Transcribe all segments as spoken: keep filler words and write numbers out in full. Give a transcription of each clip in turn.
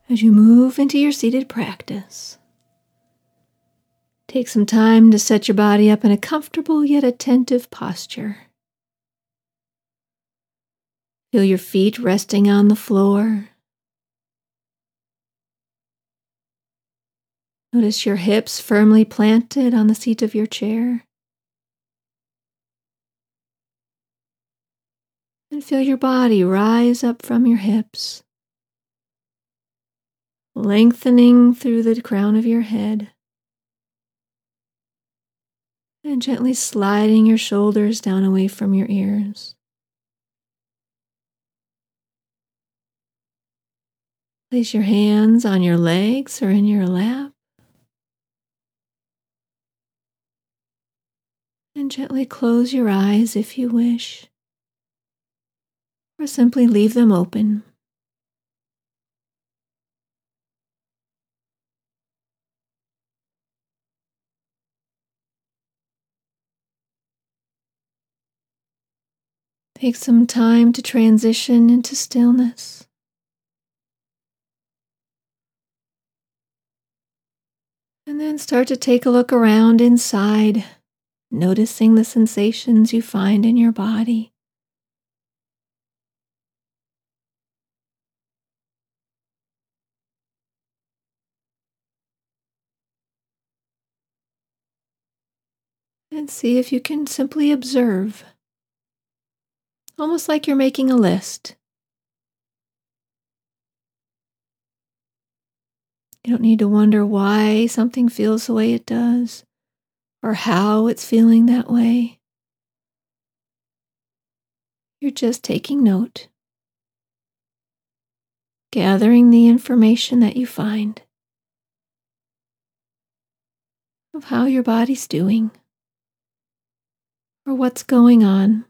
As you move into your seated practice, take some time to set your body up in a comfortable yet attentive posture. Feel your feet resting on the floor. Notice your hips firmly planted on the seat of your chair. And feel your body rise up from your hips, lengthening through the crown of your head, and gently sliding your shoulders down away from your ears. Place your hands on your legs or in your lap, and gently close your eyes if you wish, or simply leave them open. Take some time to transition into stillness. And then start to take a look around inside, noticing the sensations you find in your body. And see if you can simply observe, almost like you're making a list. You don't need to wonder why something feels the way it does, or how it's feeling that way. You're just taking note, gathering the information that you find of how your body's doing, or what's going on.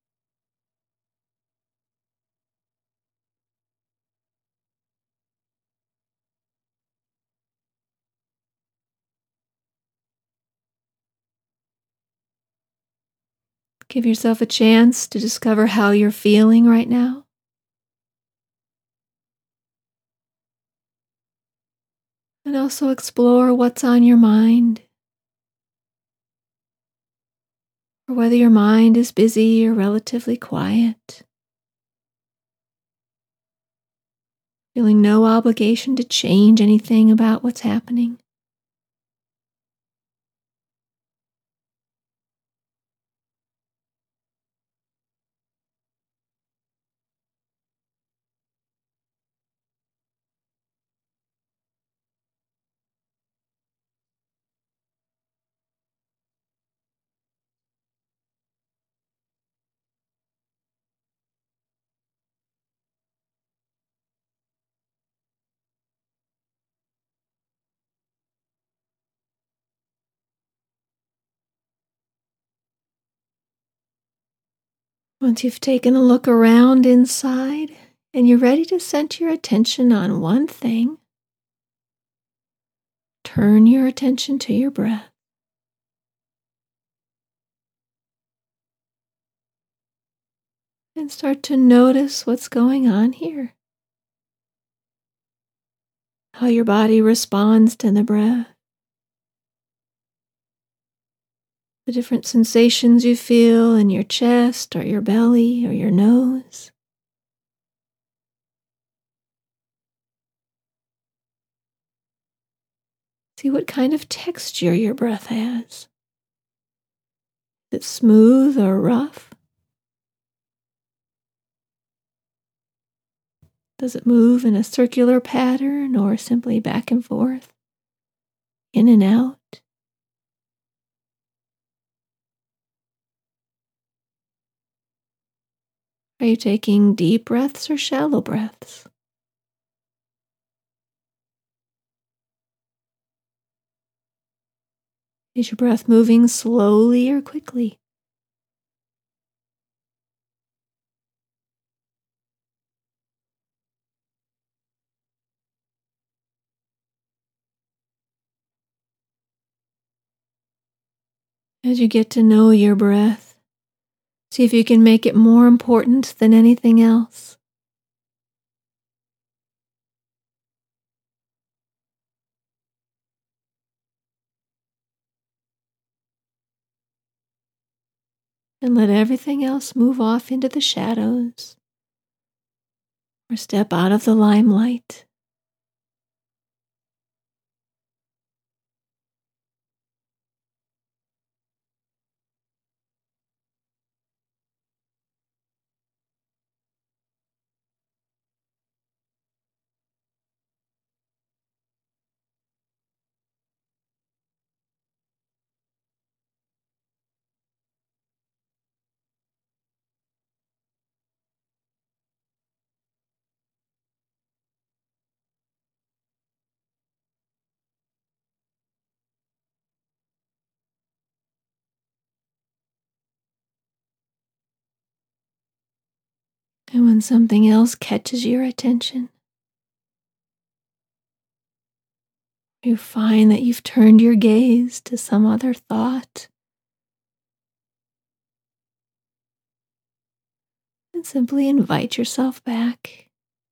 Give yourself a chance to discover how you're feeling right now. And also explore what's on your mind, or whether your mind is busy or relatively quiet. Feeling no obligation to change anything about what's happening. Once you've taken a look around inside and you're ready to center your attention on one thing, turn your attention to your breath. And start to notice what's going on here. How your body responds to the breath. The different sensations you feel in your chest or your belly or your nose. See what kind of texture your breath has. Is it smooth or rough? Does it move in a circular pattern or simply back and forth, in and out? Are you taking deep breaths or shallow breaths? Is your breath moving slowly or quickly? As you get to know your breath, see if you can make it more important than anything else. and let everything else move off into the shadows or step out of the limelight. And when something else catches your attention, you find that you've turned your gaze to some other thought, and simply invite yourself back.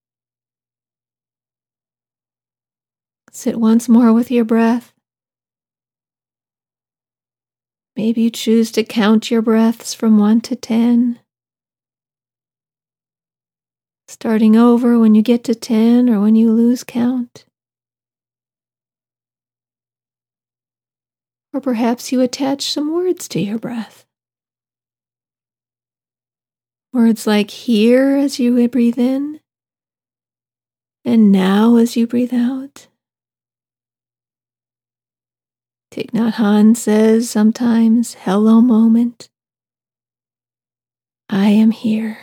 Sit once more with your breath. Maybe you choose to count your breaths from one to ten. Starting over when you get to ten or when you lose count. Or perhaps you attach some words to your breath. Words like here as you breathe in, and now as you breathe out. Thich Nhat Hanh says sometimes, hello moment, I am here.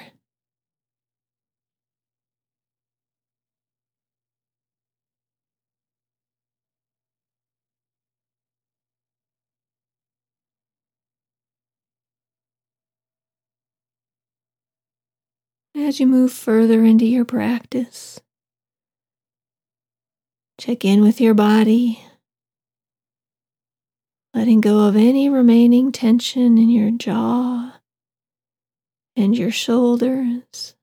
As you move further into your practice, check in with your body, letting go of any remaining tension in your jaw and your shoulders.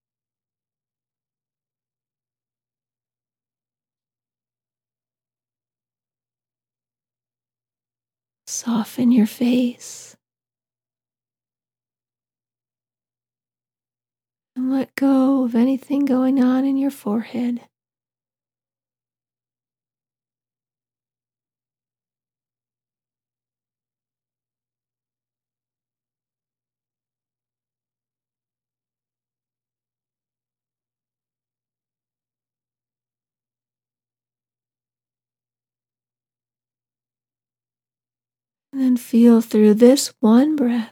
Soften your face. And let go of anything going on in your forehead. And then feel through this one breath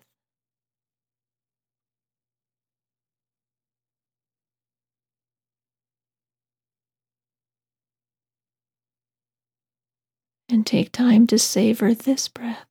and take time to savor this breath.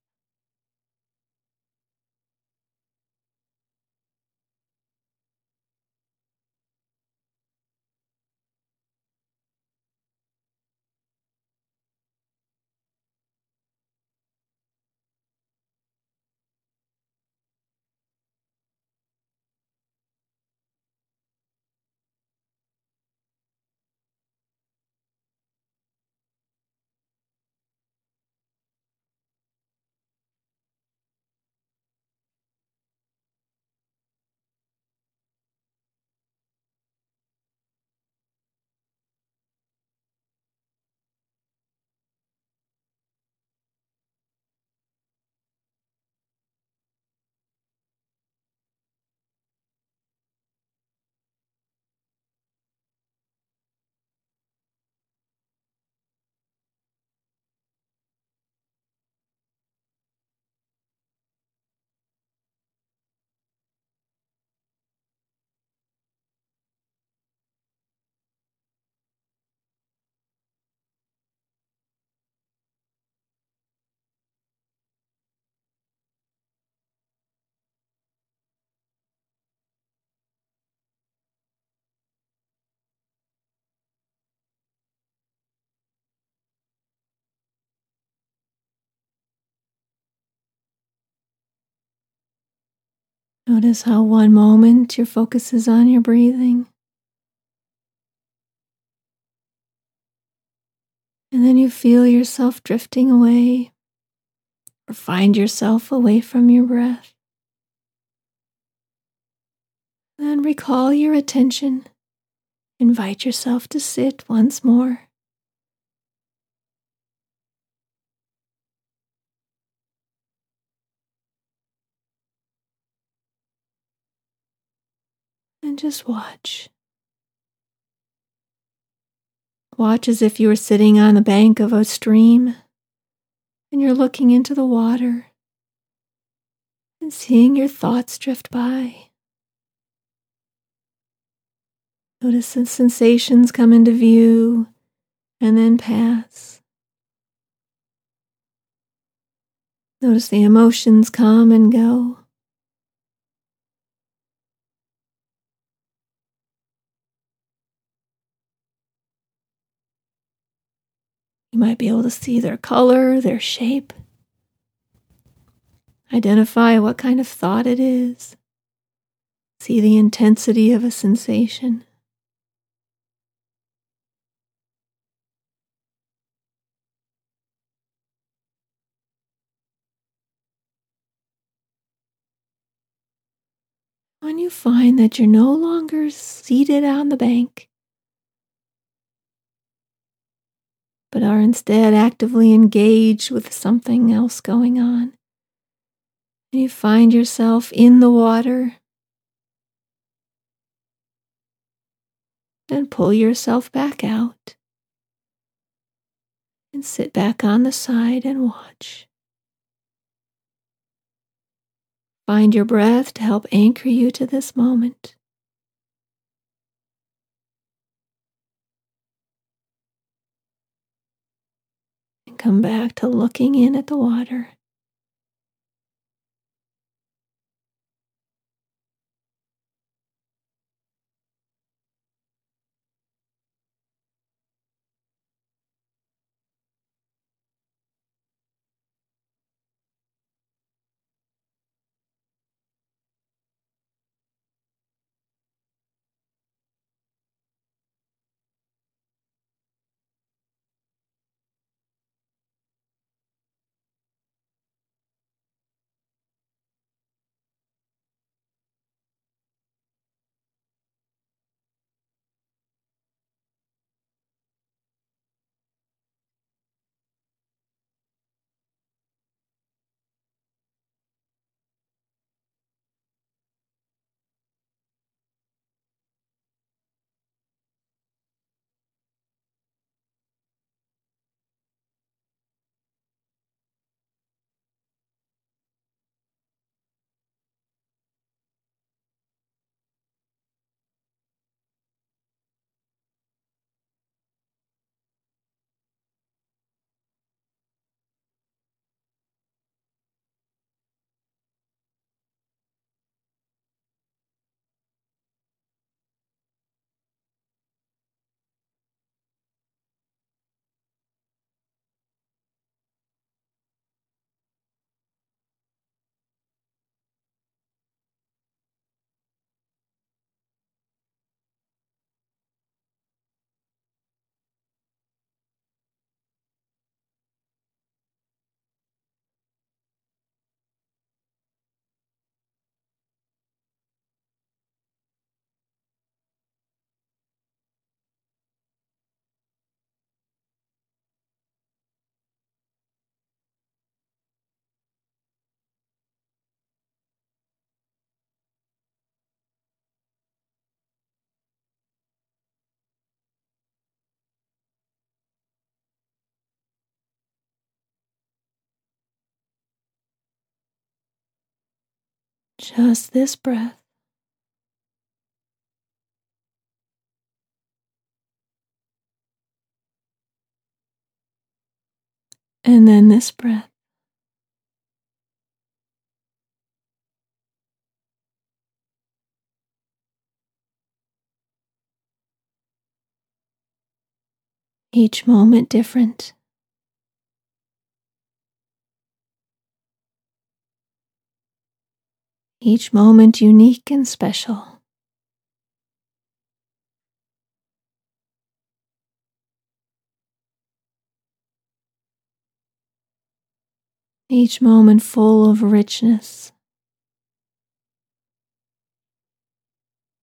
Notice how one moment your focus is on your breathing, and then you feel yourself drifting away or find yourself away from your breath. Then recall your attention. Invite yourself to sit once more. And just watch. Watch as if you were sitting on the bank of a stream and you're looking into the water and seeing your thoughts drift by. Notice the sensations come into view and then pass. Notice the emotions come and go. You might be able to see their color, their shape. Identify what kind of thought it is. See the intensity of a sensation. When you find that you're no longer seated on the bank, but are instead actively engaged with something else going on, and you find yourself in the water, then pull yourself back out and sit back on the side and watch. Find your breath to help anchor you to this moment. And come back to looking in at the water. Just this breath. And then this breath. Each moment different. Each moment unique and special. Each moment full of richness.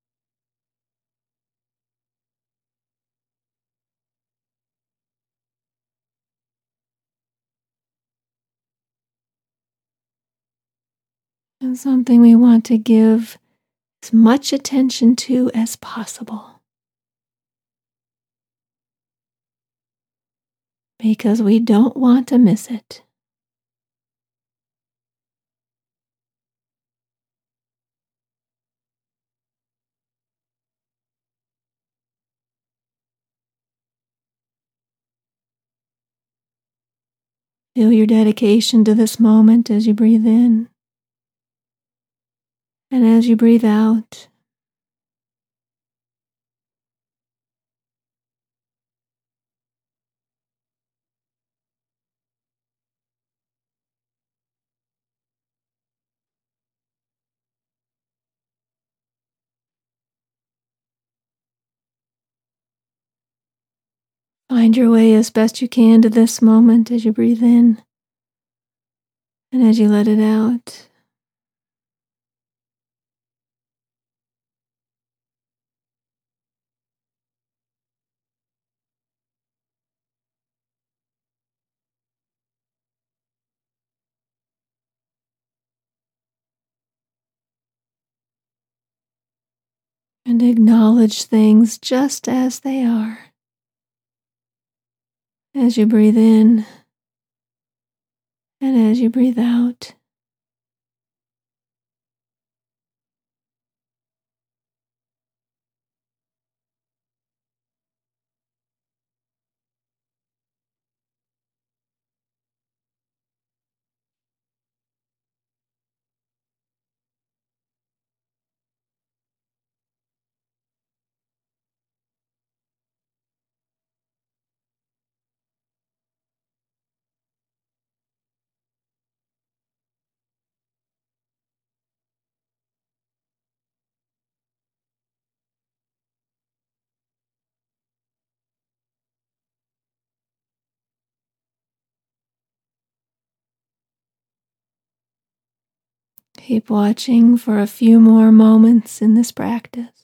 and something we want to give as much attention to as possible, because we don't want to miss it. Feel your dedication to this moment as you breathe in and as you breathe out. Find your way as best you can to this moment as you breathe in and as you let it out. And acknowledge things just as they are. As you breathe in and as you breathe out. Keep watching for a few more moments in this practice.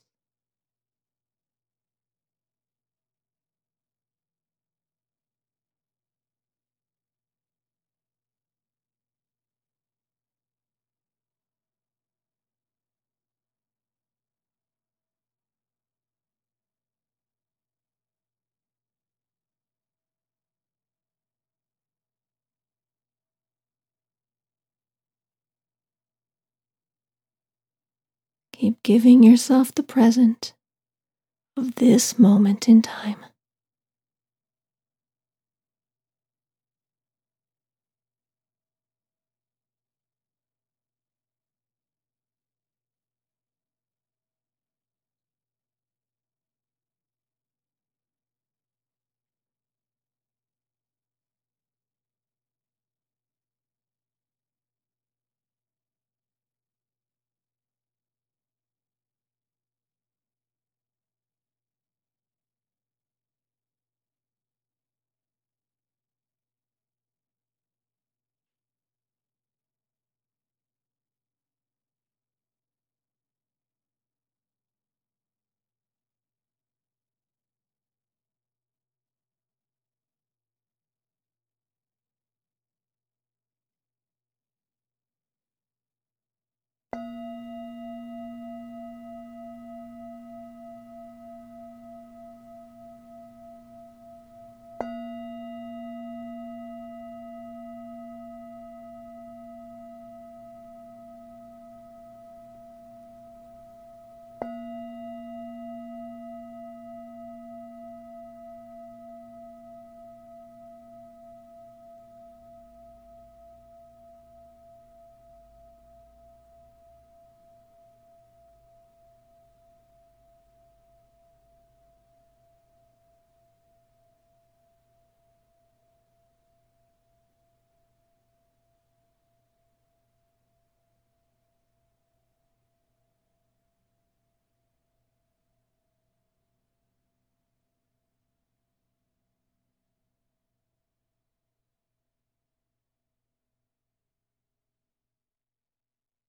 Keep giving yourself the present of this moment in time.